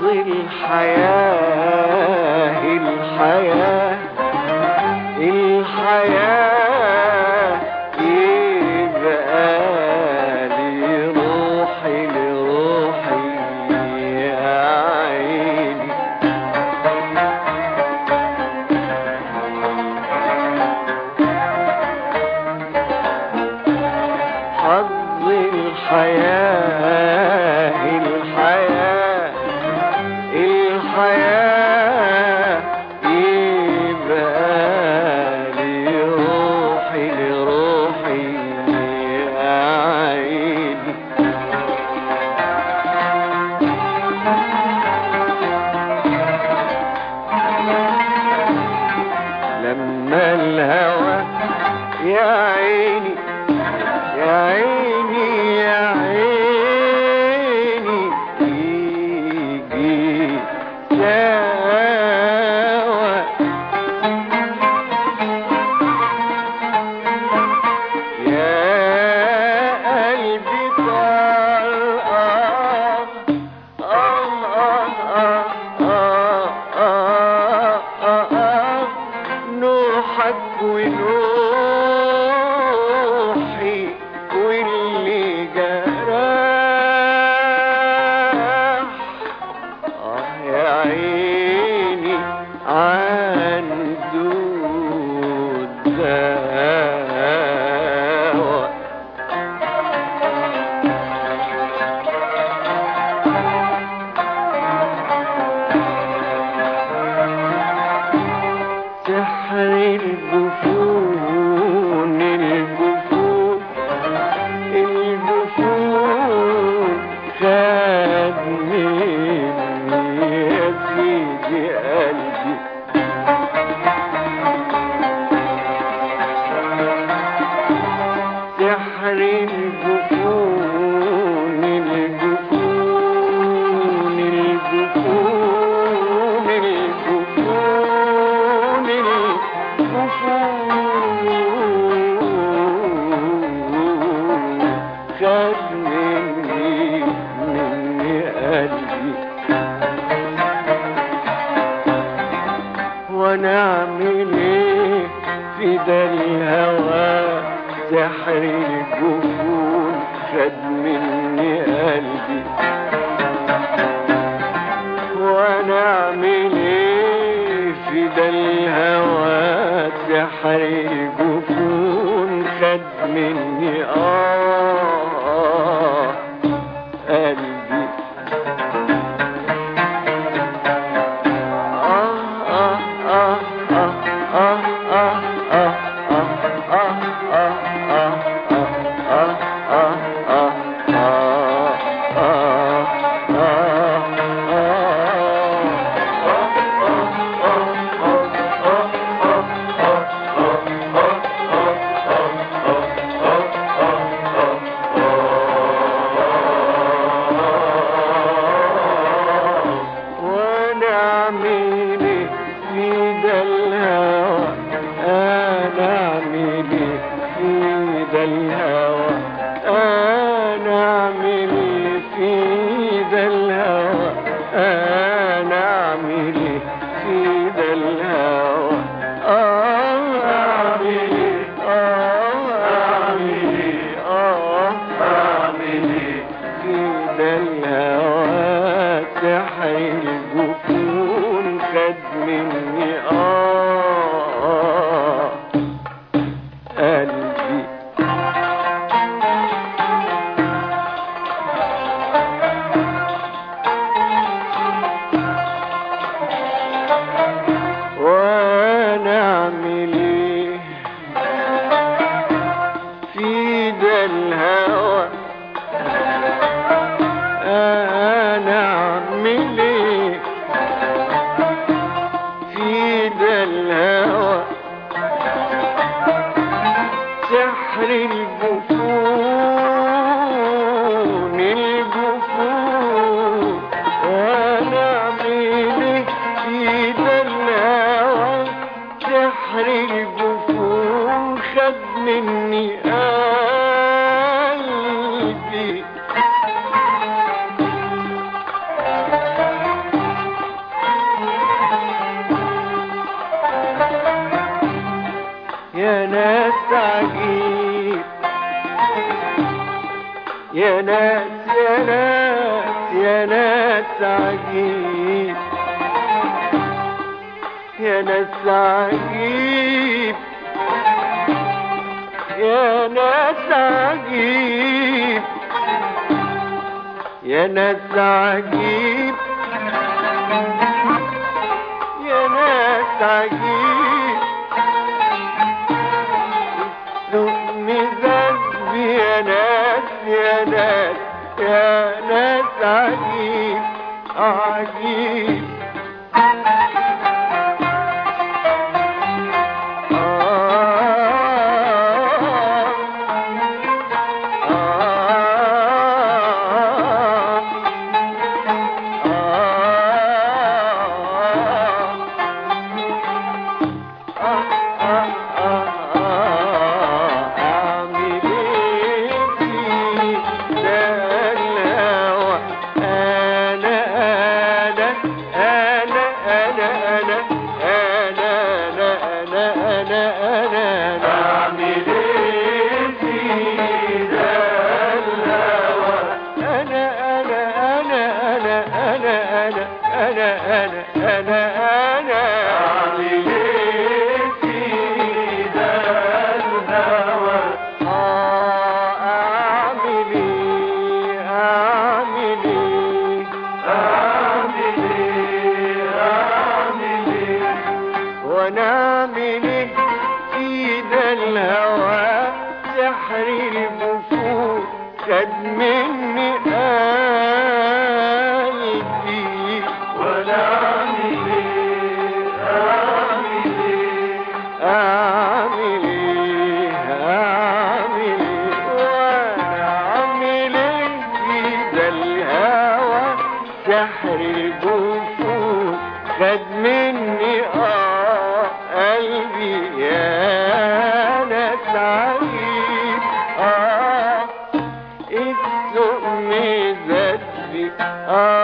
الحياة الحياة الحياة يبقى لي روحي لروحي يا عيني. حظ الحياة الحياة الحياة يبقى لي روحي لروحي يا عيني. لما الهوى يا عيني يا عيني يا عيني يجي سوا يا قلبي طال نوحك ونوحي واللي جراح يا عيني عنده الدواء. سحر الجفون الجفون الجفون خد مني يا سيدي قلبي. سحر الجفون الجفون الجفون الجفون الجفون خد مني قلبي. وانا اعمل ايه في ده الهوى؟ سحر الجفون خد مني قلبي. وانا اعمل ايه في ده الهوى؟ سحر الجفون خد مني قلبي. ناس عجيب يا ناس يا ناس يا ناس عجيب يا ناس عجيب يا ناس عجيب يا ناس عجيب يا ناس عجيب السوق مزاج يا ناس يا ناس يا ناس عجيب عجيب ونعمل في ذا الهوى سحر البفور خد مني قلبي ونعمل أعمل ونعمل في ذا الهوى سحر البفور خد مني قلبي يا ناس عجيب السوق مزاج